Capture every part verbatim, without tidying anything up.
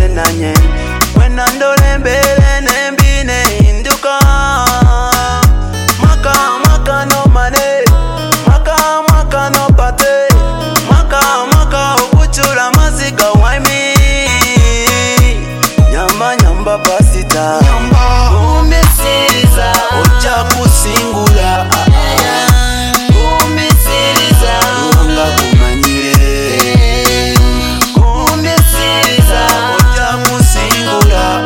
nanye wena ndole mbele nembine induka maka maka no mane maka maka no pate maka maka ukuchura mazika waimi nyamba nyamba pasita nyamba umesiriza ocha kusingula umesiriza ruanga kumanyire umesiriza ocha kusingula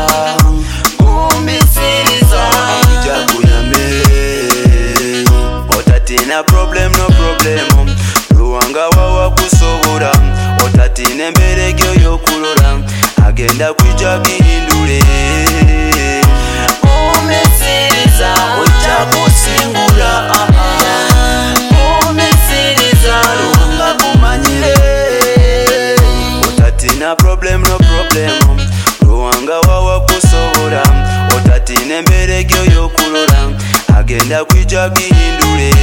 umesiriza ocha kuyame otatina problem no problem ruanga wawa kusobora otatine mberegyo yokulora agenda kwijja gihindule umesiriza ocha kusingula umesiriza ruanga kumanyire otatina problem no problem ruanga wawa kusobora otatine mberegyo yokulora agenda kwijja gihindule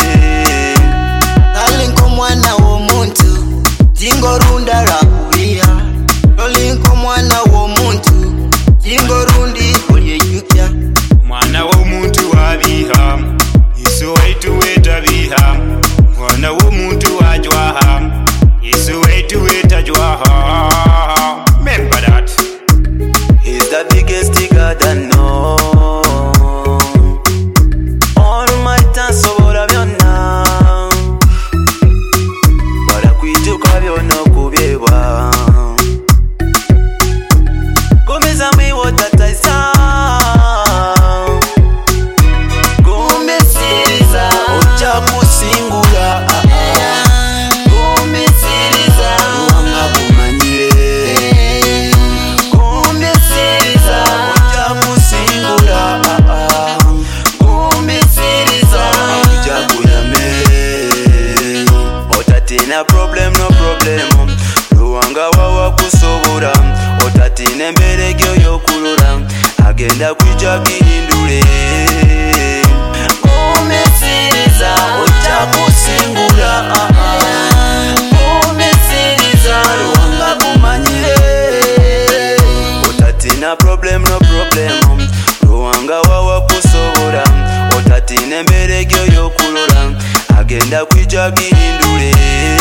Nalinko mwana w'omuntu tingorunda rakulia Nalinko mwana w'omuntu tingorundi olyejukya mwana w'omuntu wabiha Yesu waitu wetabiha mwana w'omuntu wajwaha Yesu waitu wetajwaha Remember that He's the biggest God I know All my time sobora byonna Barakwijuka byonna okubyebwa Komeza mwiwotataisa Kumesiriza ocha kusingula Kumesiriza ruanga kumanyire Kumesiriza ocha kusingula Kumesiriza ocha kuyame Otatina problem no problem ruanga wawa kusobora otatine mberegyo yokulora agenda kwijja gihindule umesiriza ocha kusingula umesiriza ruanga kumanyire otatina problem no problem ruanga wawa kusobora otatine mberegyo yokulora agenda kwijja gihindule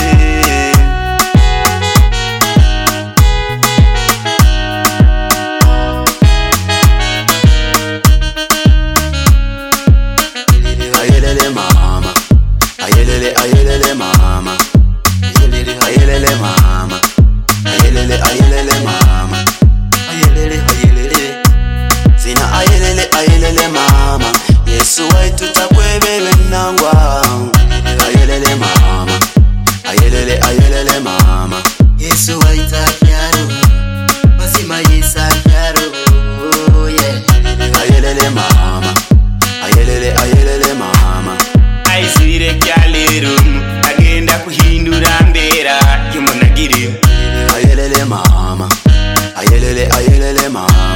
Ayelele mama, ayelele ayelele mama, ayelele ayelele mama, ayelele ayelele mama, ayelele ayelele, zina ayelele ayelele mama, Yesu waitu takwebelwe nangwa, ayelele mama, ayelele ayelele mama, Yesu waita kyaro Masima yesa kyaro oh yeah ayelele mama, ayelele ayelele mama, aizire kyalero agenda kuhindura mbera y'umunagiri ayelele mama, ayelele ayelele mama.